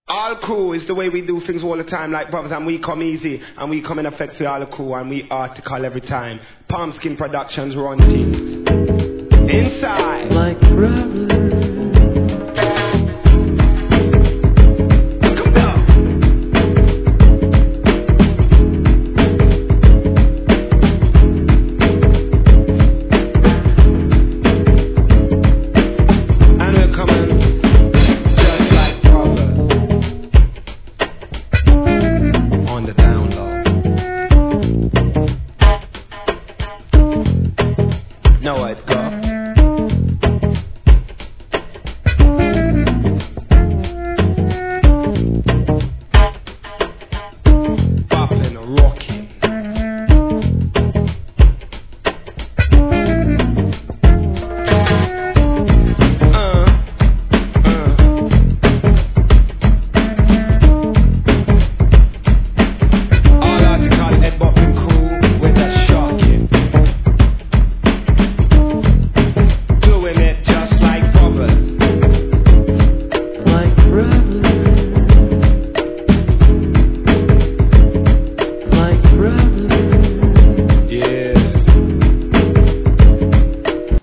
All crew is the way we do things all the time, like brothers, and we come easy, and we come in effect for all the crew, and we article every time. Palm Skin Productions run things. Inside. Like brothers.